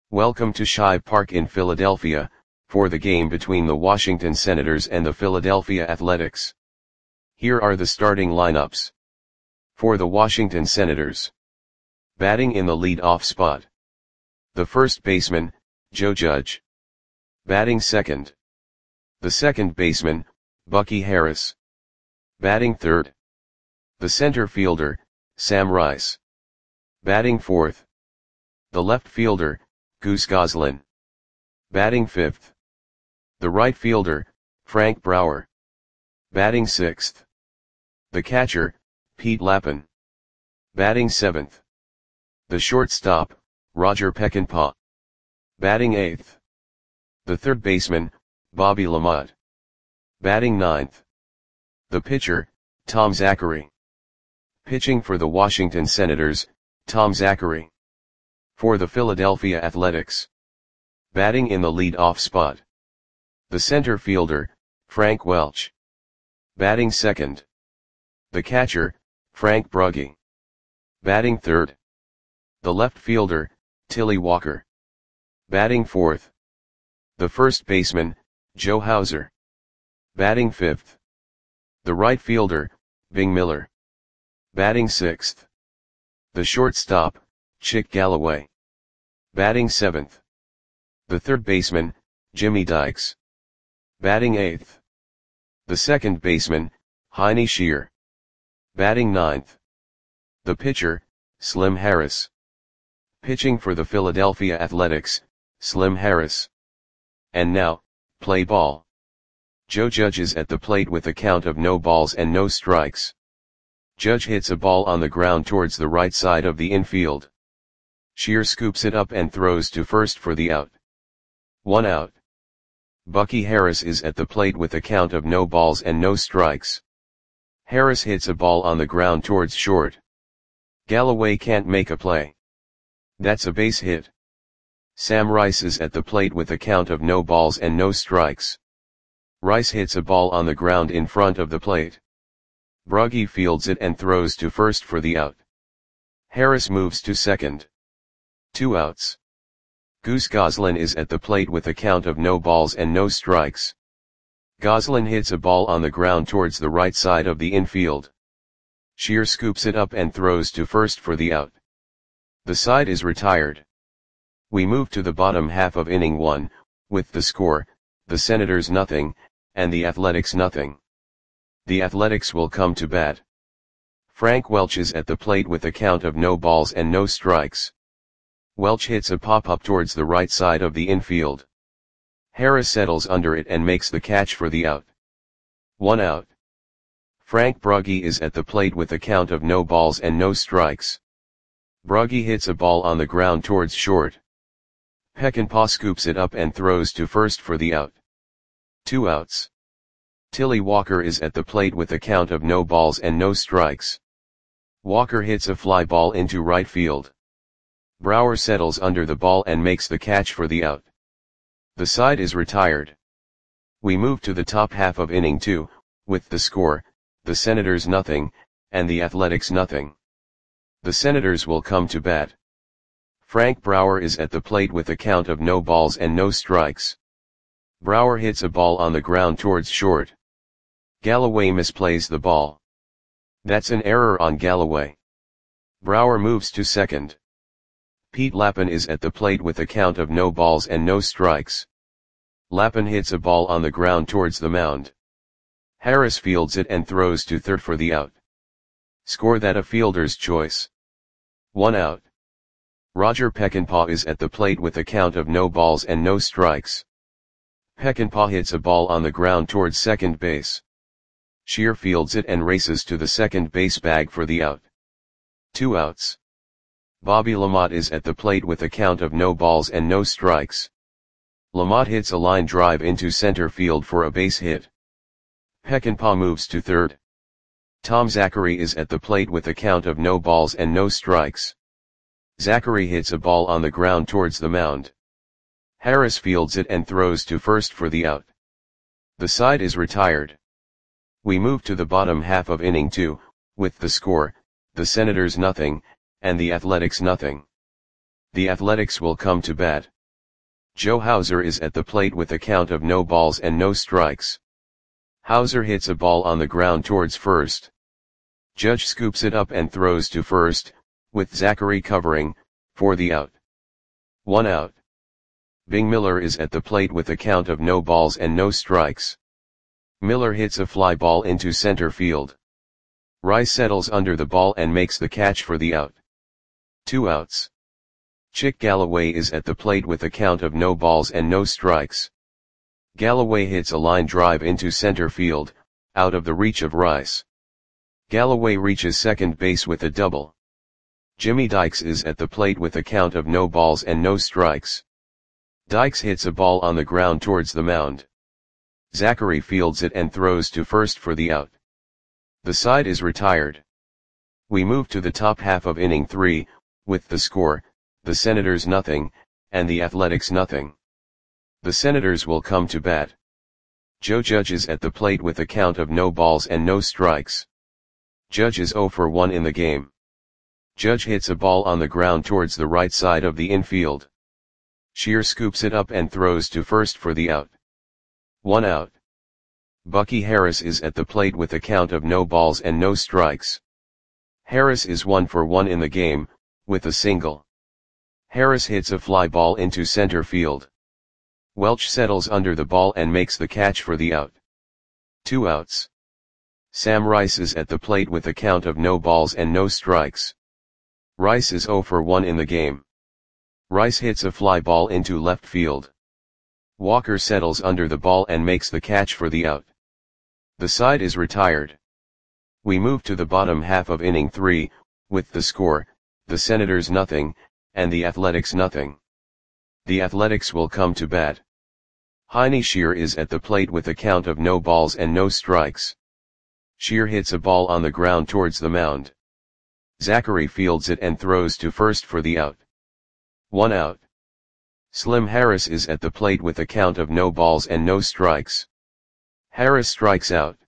Welcome to Shibe Park in Philadelphia, for the game between the Washington Senators and the Philadelphia Athletics. Here are the starting lineups. For the Washington Senators. Batting in the lead-off spot. The first baseman, Joe Judge. Batting second. The second baseman, Bucky Harris. Batting third. The center fielder, Sam Rice. Batting fourth. The left fielder, Goose Goslin. Batting fifth. The right fielder, Frank Brower. Batting sixth. The catcher, Pete Lappin. Batting seventh. The shortstop, Roger Peckinpah. Batting eighth. The third baseman, Bobby LaMotte. Batting ninth. The pitcher, Tom Zachary. Pitching for the Washington Senators, Tom Zachary. For the Philadelphia Athletics. Batting in the lead-off spot. The center fielder, Frank Welch. Batting second. The catcher, Frank Brugge. Batting third. The left fielder, Tilly Walker. Batting fourth. The first baseman, Joe Hauser. Batting fifth. The right fielder, Bing Miller. Batting sixth. The shortstop, Chick Galloway. Batting seventh. The third baseman, Jimmy Dykes. Batting eighth. The second baseman, Heine Shear. Batting ninth. The pitcher, Slim Harris. Pitching for the Philadelphia Athletics, Slim Harris. And now, play ball. Joe Judge is at the plate with a count of no balls and no strikes. Judge hits a ball on the ground towards the right side of the infield. Shear scoops it up and throws to first for the out. 1 out. Bucky Harris is at the plate with a count of no balls and no strikes. Harris hits a ball on the ground towards short. Galloway can't make a play. That's a base hit. Sam Rice is at the plate with a count of no balls and no strikes. Rice hits a ball on the ground in front of the plate. Brugge fields it and throws to first for the out. Harris moves to second. 2 outs. Goose Goslin is at the plate with a count of no balls and no strikes. Goslin hits a ball on the ground towards the right side of the infield. Shear scoops it up and throws to first for the out. The side is retired. We move to the bottom half of inning 1, with the score, the Senators nothing, and the Athletics nothing. The Athletics will come to bat. Frank Welch is at the plate with a count of no balls and no strikes. Welch hits a pop-up towards the right side of the infield. Harris settles under it and makes the catch for the out. 1 out. Frank Brugge is at the plate with a count of no balls and no strikes. Brugge hits a ball on the ground towards short. Peckinpah scoops it up and throws to first for the out. 2 outs. Tilly Walker is at the plate with a count of no balls and no strikes. Walker hits a fly ball into right field. Brower settles under the ball and makes the catch for the out. The side is retired. We move to the top half of inning 2, with the score, the Senators nothing, and the Athletics nothing. The Senators will come to bat. Frank Brower is at the plate with a count of no balls and no strikes. Brower hits a ball on the ground towards short. Galloway misplays the ball. That's an error on Galloway. Brower moves to second. Pete Lappin is at the plate with a count of no balls and no strikes. Lappin hits a ball on the ground towards the mound. Harris fields it and throws to third for the out. Score that a fielder's choice. 1 out. Roger Peckinpah is at the plate with a count of no balls and no strikes. Peckinpah hits a ball on the ground towards second base. Shear fields it and races to the second base bag for the out. 2 outs. Bobby LaMotte is at the plate with a count of no balls and no strikes. LaMotte hits a line drive into center field for a base hit. Peckinpah moves to third. Tom Zachary is at the plate with a count of no balls and no strikes. Zachary hits a ball on the ground towards the mound. Harris fields it and throws to first for the out. The side is retired. We move to the bottom half of inning 2, with the score, the Senators nothing, and the Athletics nothing. The Athletics will come to bat. Joe Hauser is at the plate with a count of no balls and no strikes. Hauser hits a ball on the ground towards first. Judge scoops it up and throws to first, with Zachary covering, for the out. 1 out. Bing Miller is at the plate with a count of no balls and no strikes. Miller hits a fly ball into center field. Rice settles under the ball and makes the catch for the out. 2 outs. Chick Galloway is at the plate with a count of no balls and no strikes. Galloway hits a line drive into center field, out of the reach of Rice. Galloway reaches second base with a double. Jimmy Dykes is at the plate with a count of no balls and no strikes. Dykes hits a ball on the ground towards the mound. Zachary fields it and throws to first for the out. The side is retired. We move to the top half of inning 3, with the score, the Senators nothing, and the Athletics nothing. The Senators will come to bat. Joe Judge is at the plate with a count of no balls and no strikes. Judge is 0 for 1 in the game. Judge hits a ball on the ground towards the right side of the infield. Shear scoops it up and throws to first for the out. 1 out. Bucky Harris is at the plate with a count of no balls and no strikes. Harris is 1 for 1 in the game, with a single. Harris hits a fly ball into center field. Welch settles under the ball and makes the catch for the out. 2 outs. Sam Rice is at the plate with a count of no balls and no strikes. Rice is 0 for 1 in the game. Rice hits a fly ball into left field. Walker settles under the ball and makes the catch for the out. The side is retired. We move to the bottom half of inning 3, with the score, the Senators nothing, and the Athletics nothing. The Athletics will come to bat. Heine Shear is at the plate with a count of no balls and no strikes. Shear hits a ball on the ground towards the mound. Zachary fields it and throws to first for the out. 1 out. Slim Harris is at the plate with a count of no balls and no strikes. Harris strikes out.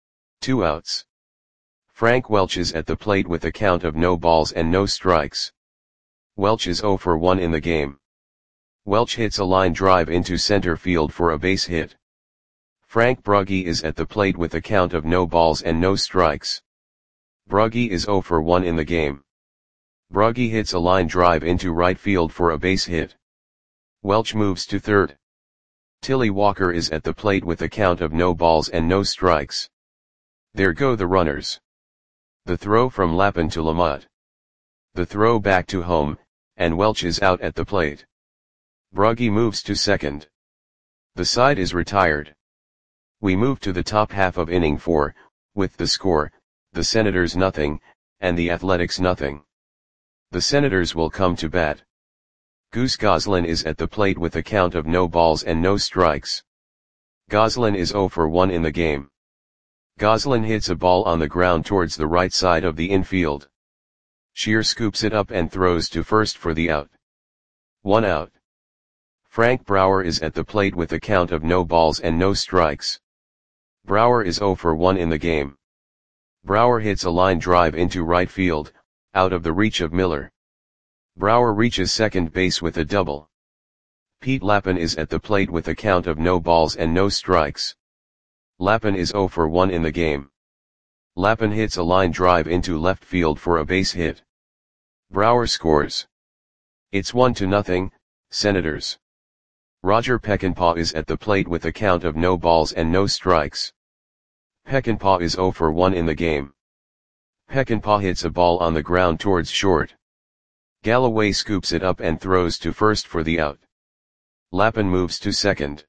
2 outs. Frank Welch is at the plate with a count of no balls and no strikes. Welch is 0 for 1 in the game. Welch hits a line drive into center field for a base hit. Frank Brugge is at the plate with a count of no balls and no strikes. Brugge is 0 for 1 in the game. Brugge hits a line drive into right field for a base hit. Welch moves to third. Tilly Walker is at the plate with a count of no balls and no strikes. There go the runners. The throw from Lappin to Lamotte. The throw back to home, and Welch is out at the plate. Brugge moves to second. The side is retired. We move to the top half of inning 4, with the score, the Senators nothing, and the Athletics nothing. The Senators will come to bat. Goose Goslin is at the plate with a count of no balls and no strikes. Goslin is 0 for 1 in the game. Goslin hits a ball on the ground towards the right side of the infield. Shear scoops it up and throws to first for the out. 1 out. Frank Brower is at the plate with a count of no balls and no strikes. Brower is 0 for 1 in the game. Brower hits a line drive into right field, out of the reach of Miller. Brower reaches second base with a double. Pete Lappin is at the plate with a count of no balls and no strikes. Lappin is 0 for 1 in the game. Lappin hits a line drive into left field for a base hit. Brower scores. It's 1-0, Senators. Roger Peckinpah is at the plate with a count of no balls and no strikes. Peckinpah is 0 for 1 in the game. Peckinpah hits a ball on the ground towards short. Galloway scoops it up and throws to first for the out. Lappin moves to second.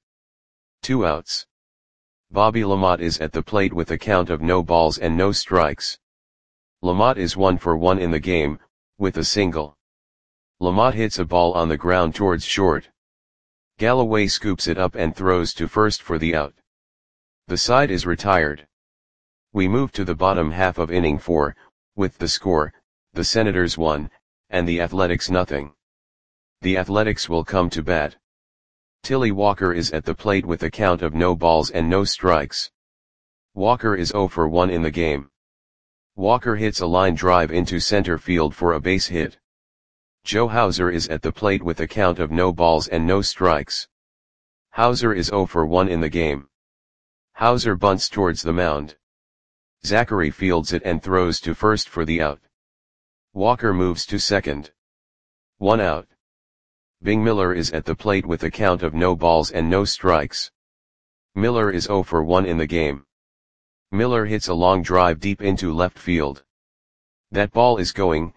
2 outs. Bobby Lamotte is at the plate with a count of no balls and no strikes. Lamotte is 1 for 1 in the game, with a single. Lamotte hits a ball on the ground towards short. Galloway scoops it up and throws to first for the out. The side is retired. We move to the bottom half of inning 4, with the score, the Senators 1, and the Athletics nothing. The Athletics will come to bat. Tilly Walker is at the plate with a count of no balls and no strikes. Walker is 0 for 1 in the game. Walker hits a line drive into center field for a base hit. Joe Hauser is at the plate with a count of no balls and no strikes. Hauser is 0 for 1 in the game. Hauser bunts towards the mound. Zachary fields it and throws to first for the out. Walker moves to second. 1 out. Bing Miller is at the plate with a count of no balls and no strikes. Miller is 0 for 1 in the game. Miller hits a long drive deep into left field. That ball is going,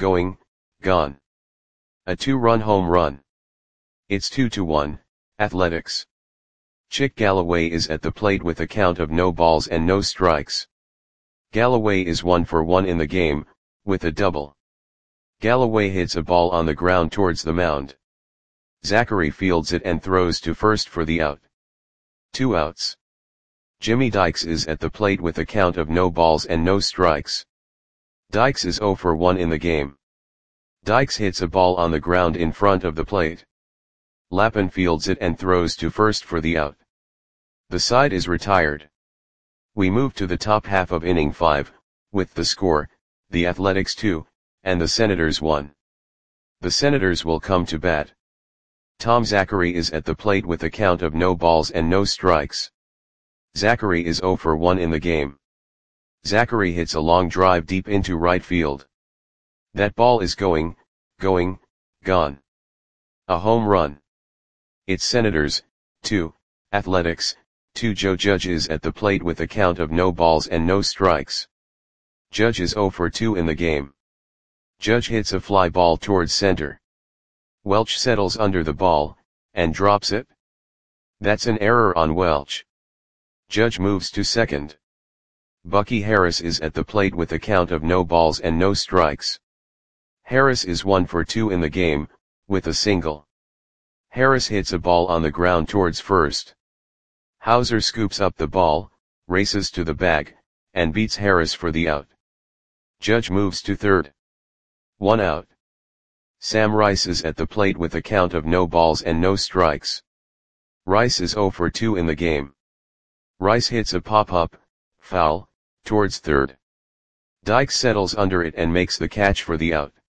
gone. A 2-run home run. It's 2-1, Athletics. Chick Galloway is at the plate with a count of no balls and no strikes. Galloway is 1 for 1 in the game, with a double. Galloway hits a ball on the ground towards the mound. Zachary fields it and throws to first for the out. 2 outs. Jimmy Dykes is at the plate with a count of no balls and no strikes. Dykes is 0 for 1 in the game. Dykes hits a ball on the ground in front of the plate. Lappin fields it and throws to first for the out. The side is retired. We move to the top half of inning 5, with the score, the Athletics 2, and the Senators 1. The Senators will come to bat. Tom Zachary is at the plate with a count of no balls and no strikes. Zachary is 0 for 1 in the game. Zachary hits a long drive deep into right field. That ball is going, gone. A home run. It's Senators, 2, Athletics, 2. Joe Judge is at the plate with a count of no balls and no strikes. Judge is 0 for 2 in the game. Judge hits a fly ball towards center. Welch settles under the ball, and drops it. That's an error on Welch. Judge moves to second. Bucky Harris is at the plate with a count of no balls and no strikes. Harris is 1 for 2 in the game, with a single. Harris hits a ball on the ground towards first. Hauser scoops up the ball, races to the bag, and beats Harris for the out. Judge moves to third. 1 out. Sam Rice is at the plate with a count of no balls and no strikes. Rice is 0 for 2 in the game. Rice hits a pop-up, foul, towards third. Dykes settles under it and makes the catch for the out.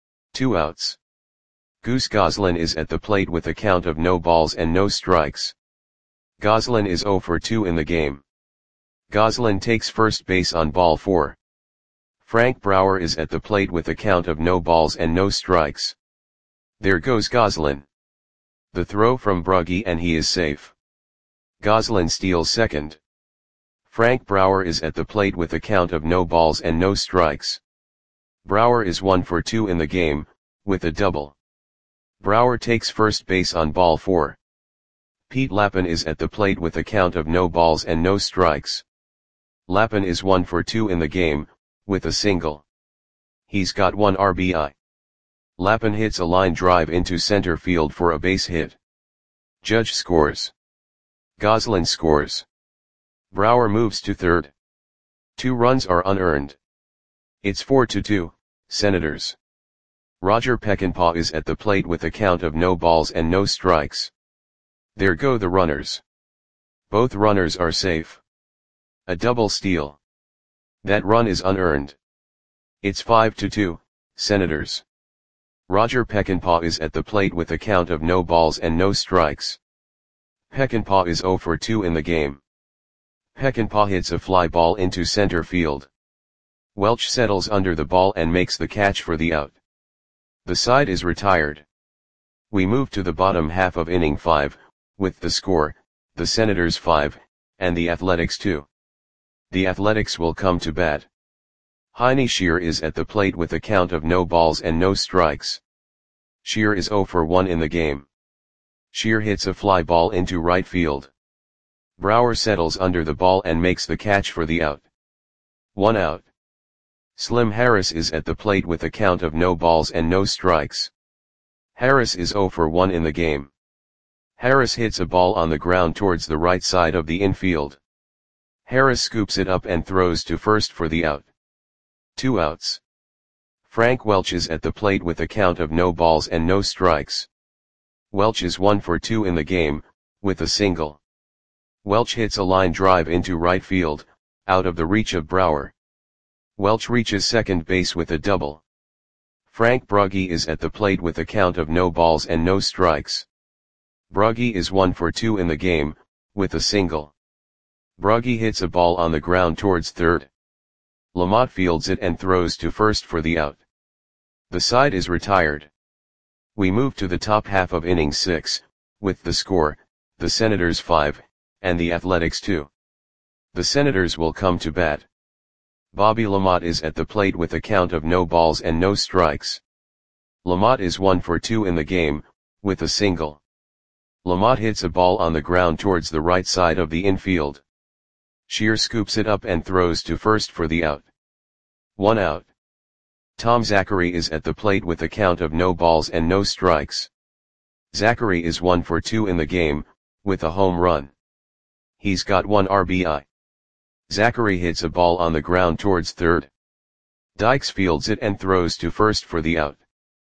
2 outs. Goose Goslin is at the plate with a count of no balls and no strikes. Goslin is 0 for 2 in the game. Goslin takes first base on ball 4. Frank Brower is at the plate with a count of no balls and no strikes. There goes Goslin. The throw from Brugge and he is safe. Goslin steals second. Frank Brower is at the plate with a count of no balls and no strikes. Brower is 1 for 2 in the game, with a double. Brower takes first base on ball 4. Pete Lappin is at the plate with a count of no balls and no strikes. Lappin is 1 for 2 in the game, with a single. He's got 1 RBI. Lappin hits a line drive into center field for a base hit. Judge scores. Goslin scores. Brower moves to third. 2 runs are unearned. It's 4-2, Senators. Roger Peckinpah is at the plate with a count of no balls and no strikes. There go the runners. Both runners are safe. A double steal. That run is unearned. It's 5-2, Senators. Roger Peckinpah is at the plate with a count of no balls and no strikes. Peckinpah is 0 for 2 in the game. Peckinpah hits a fly ball into center field. Welch settles under the ball and makes the catch for the out. The side is retired. We move to the bottom half of inning 5, with the score, the Senators 5, and the Athletics 2. The Athletics will come to bat. Heine Shear is at the plate with a count of no balls and no strikes. Shear is 0 for 1 in the game. Shear hits a fly ball into right field. Brower settles under the ball and makes the catch for the out. 1 out. Slim Harris is at the plate with a count of no balls and no strikes. Harris is 0 for 1 in the game. Harris hits a ball on the ground towards the right side of the infield. Harris scoops it up and throws to first for the out. 2 outs. Frank Welch is at the plate with a count of no balls and no strikes. Welch is 1 for 2 in the game, with a single. Welch hits a line drive into right field, out of the reach of Brower. Welch reaches second base with a double. Frank Brugge is at the plate with a count of no balls and no strikes. Brugge is 1 for 2 in the game, with a single. Brugge hits a ball on the ground towards third. Lamotte fields it and throws to first for the out. The side is retired. We move to the top half of inning 6, with the score, the Senators 5, and the Athletics 2. The Senators will come to bat. Bobby Lamotte is at the plate with a count of no balls and no strikes. Lamotte is 1 for 2 in the game, with a single. Lamotte hits a ball on the ground towards the right side of the infield. Shear scoops it up and throws to first for the out. 1 out. Tom Zachary is at the plate with a count of no balls and no strikes. Zachary is 1 for 2 in the game, with a home run. He's got 1 RBI. Zachary hits a ball on the ground towards third. Dykes fields it and throws to first for the out.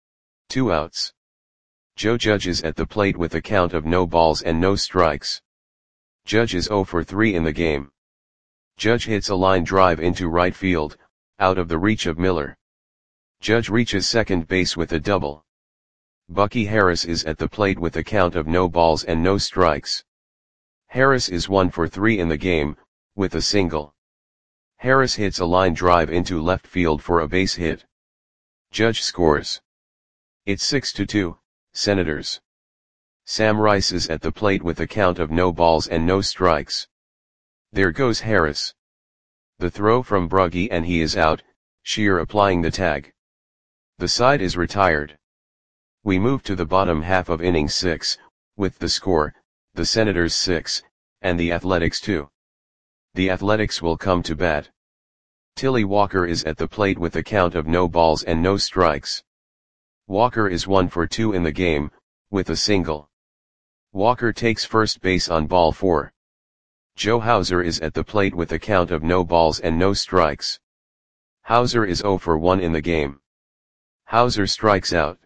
2 outs. Joe Judge is at the plate with a count of no balls and no strikes. Judge is 0 for 3 in the game. Judge hits a line drive into right field, out of the reach of Miller. Judge reaches second base with a double. Bucky Harris is at the plate with a count of no balls and no strikes. Harris is 1 for 3 in the game, with a single. Harris hits a line drive into left field for a base hit. Judge scores. It's 6-2, Senators. Sam Rice is at the plate with a count of no balls and no strikes. There goes Harris. The throw from Brugge and he is out, Shear applying the tag. The side is retired. We move to the bottom half of inning 6, with the score, the Senators 6, and the Athletics 2. The Athletics will come to bat. Tilly Walker is at the plate with a count of no balls and no strikes. Walker is 1 for 2 in the game, with a single. Walker takes first base on ball 4. Joe Hauser is at the plate with a count of no balls and no strikes. Hauser is 0 for 1 in the game. Hauser strikes out.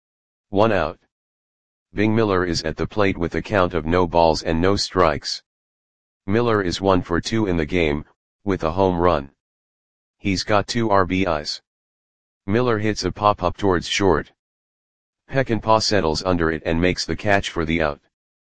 1 out. Bing Miller is at the plate with a count of no balls and no strikes. Miller is 1 for 2 in the game, with a home run. He's got 2 RBIs. Miller hits a pop-up towards short. Peckinpah settles under it and makes the catch for the out.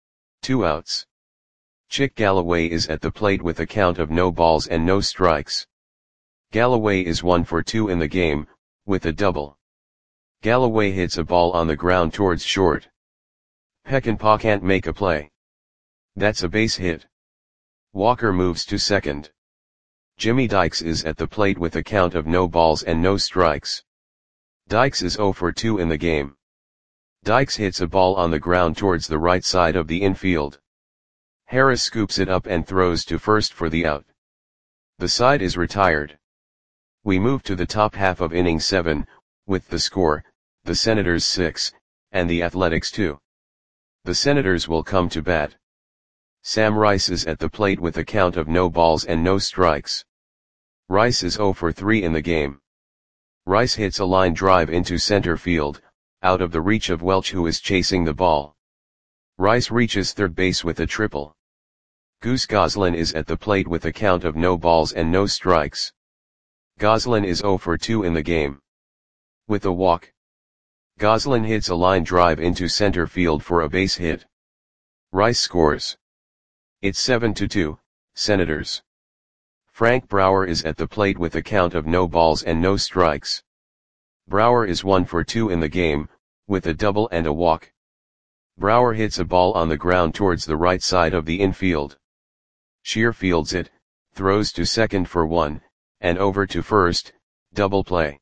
2 outs. Chick Galloway is at the plate with a count of no balls and no strikes. Galloway is 1 for 2 in the game, with a double. Galloway hits a ball on the ground towards short. Peckinpah can't make a play. That's a base hit. Walker moves to second. Jimmy Dykes is at the plate with a count of no balls and no strikes. Dykes is 0 for 2 in the game. Dykes hits a ball on the ground towards the right side of the infield. Harris scoops it up and throws to first for the out. The side is retired. We move to the top half of inning 7, with the score, the Senators 6, and the Athletics 2. The Senators will come to bat. Sam Rice is at the plate with a count of no balls and no strikes. Rice is 0 for 3 in the game. Rice hits a line drive into center field, out of the reach of Welch who is chasing the ball. Rice reaches third base with a triple. Goose Goslin is at the plate with a count of no balls and no strikes. Goslin is 0 for 2 in the game. With a walk. Goslin hits a line drive into center field for a base hit. Rice scores. It's 7-2, Senators. Frank Brower is at the plate with a count of no balls and no strikes. Brower is 1 for 2 in the game, with a double and a walk. Brower hits a ball on the ground towards the right side of the infield. Shear fields it, throws to second for 1, and over to first, double play.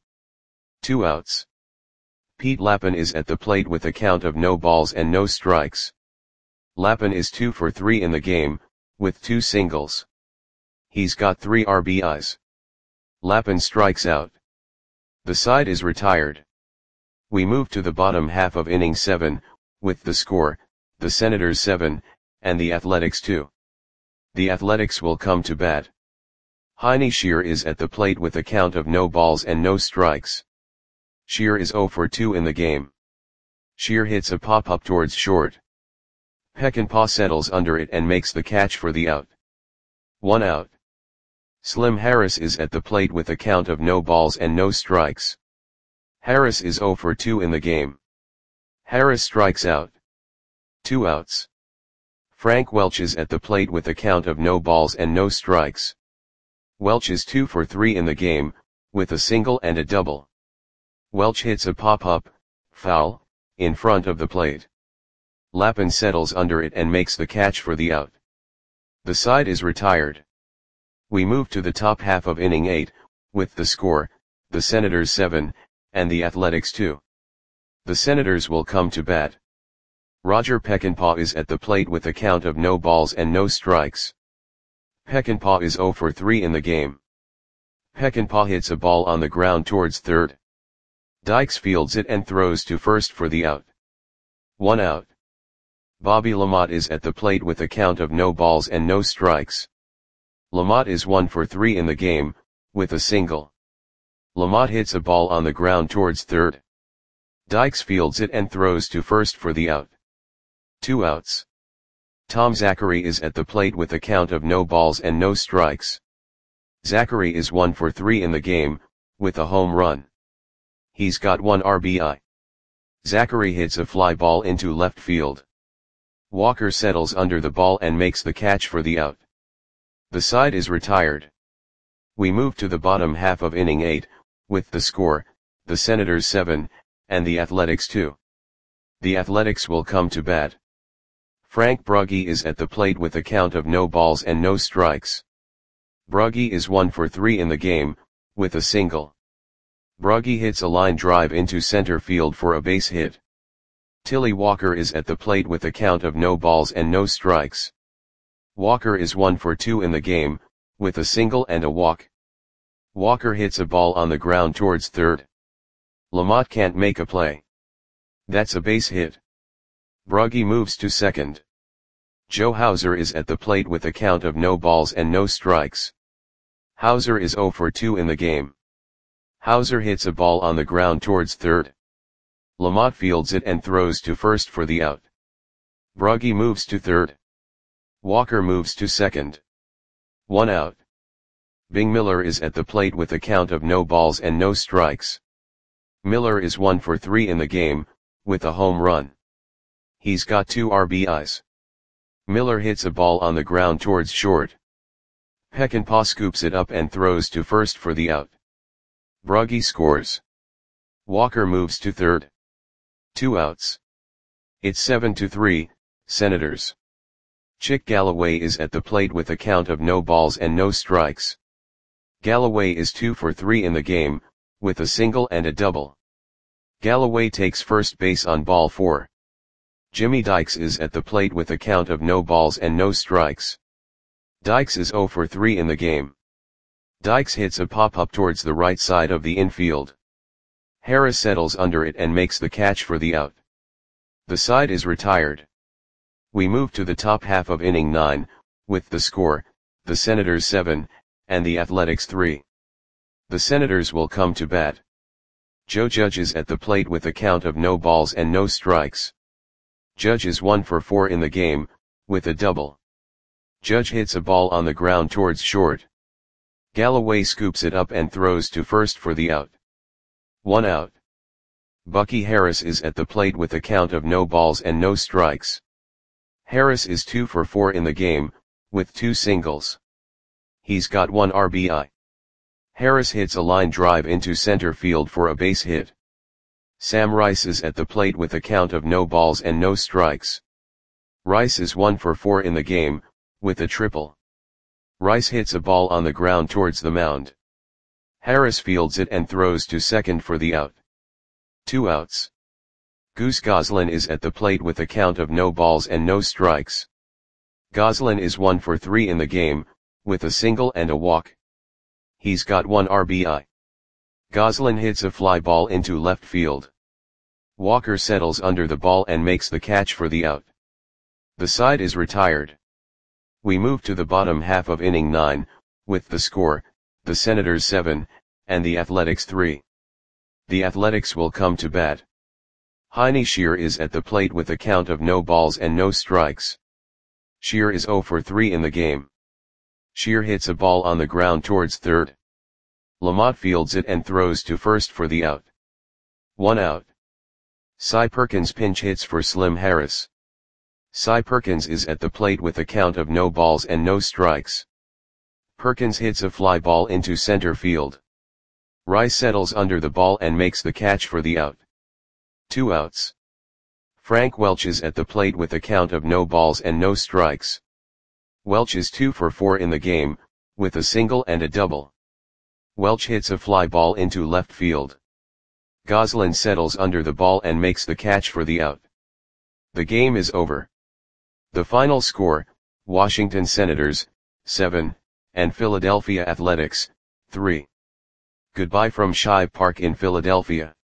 2 outs. Pete Lappin is at the plate with a count of no balls and no strikes. Lappin is 2 for 3 in the game, with 2 singles. He's got 3 RBIs. Lappin strikes out. The side is retired. We move to the bottom half of inning 7, with the score, the Senators 7, and the Athletics 2. The Athletics will come to bat. Heine Shear is at the plate with a count of no balls and no strikes. Shear is 0 for 2 in the game. Shear hits a pop-up towards short. Peckinpah settles under it and makes the catch for the out. 1 out. Slim Harris is at the plate with a count of no balls and no strikes. Harris is 0 for 2 in the game. Harris strikes out. 2 outs. Frank Welch is at the plate with a count of no balls and no strikes. Welch is 2 for 3 in the game, with a single and a double. Welch hits a pop-up, foul, in front of the plate. Lappin settles under it and makes the catch for the out. The side is retired. We move to the top half of inning 8, with the score, the Senators 7, and the Athletics 2. The Senators will come to bat. Roger Peckinpah is at the plate with a count of no balls and no strikes. Peckinpah is 0 for 3 in the game. Peckinpah hits a ball on the ground towards third. Dykes fields it and throws to first for the out. 1 out. Bobby LaMotte is at the plate with a count of no balls and no strikes. LaMotte is 1 for 3 in the game, with a single. LaMotte hits a ball on the ground towards third. Dykes fields it and throws to first for the out. 2 outs. Tom Zachary is at the plate with a count of no balls and no strikes. Zachary is 1 for 3 in the game, with a home run. He's got 1 RBI. Zachary hits a fly ball into left field. Walker settles under the ball and makes the catch for the out. The side is retired. We move to the bottom half of inning 8, with the score, the Senators 7, and the Athletics 2. The Athletics will come to bat. Frank Brugge is at the plate with a count of no balls and no strikes. Brugge is 1 for 3 in the game, with a single. Brugge hits a line drive into center field for a base hit. Tilly Walker is at the plate with a count of no balls and no strikes. Walker is 1 for 2 in the game, with a single and a walk. Walker hits a ball on the ground towards third. LaMotte can't make a play. That's a base hit. Brugge moves to second. Joe Hauser is at the plate with a count of no balls and no strikes. Hauser is 0 for 2 in the game. Hauser hits a ball on the ground towards third. LaMotte fields it and throws to first for the out. Brugge moves to third. Walker moves to second. 1 out. Bing Miller is at the plate with a count of no balls and no strikes. Miller is 1 for 3 in the game, with a home run. He's got 2 RBIs. Miller hits a ball on the ground towards short. Peckinpah scoops it up and throws to first for the out. Brugge scores. Walker moves to third. 2 outs. It's 7-3, Senators. Chick Galloway is at the plate with a count of no balls and no strikes. Galloway is 2 for 3 in the game, with a single and a double. Galloway takes first base on ball 4. Jimmy Dykes is at the plate with a count of no balls and no strikes. Dykes is 0 for 3 in the game. Dykes hits a pop-up towards the right side of the infield. Harris settles under it and makes the catch for the out. The side is retired. We move to the top half of inning 9, with the score, the Senators 7, and the Athletics 3. The Senators will come to bat. Joe Judge is at the plate with a count of no balls and no strikes. Judge is 1 for 4 in the game, with a double. Judge hits a ball on the ground towards short. Galloway scoops it up and throws to first for the out. 1 out. Bucky Harris is at the plate with a count of no balls and no strikes. Harris is 2 for 4 in the game, with 2 singles. He's got 1 RBI. Harris hits a line drive into center field for a base hit. Sam Rice is at the plate with a count of no balls and no strikes. Rice is 1 for 4 in the game, with a triple. Rice hits a ball on the ground towards the mound. Harris fields it and throws to second for the out. 2 outs. Goose Goslin is at the plate with a count of no balls and no strikes. Goslin is 1 for 3 in the game, with a single and a walk. He's got 1 RBI. Goslin hits a fly ball into left field. Walker settles under the ball and makes the catch for the out. The side is retired. We move to the bottom half of inning 9, with the score, the Senators 7, and the Athletics 3. The Athletics will come to bat. Heine Shear is at the plate with a count of no balls and no strikes. Shear is 0 for 3 in the game. Shear hits a ball on the ground towards third. LaMotte fields it and throws to first for the out. 1 out. Cy Perkins pinch hits for Slim Harris. Cy Perkins is at the plate with a count of no balls and no strikes. Perkins hits a fly ball into center field. Rice settles under the ball and makes the catch for the out. 2 outs. Frank Welch is at the plate with a count of no balls and no strikes. Welch is 2 for 4 in the game, with a single and a double. Welch hits a fly ball into left field. Goslin settles under the ball and makes the catch for the out. The game is over. The final score, Washington Senators, 7, and Philadelphia Athletics, 3. Goodbye from Shibe Park in Philadelphia.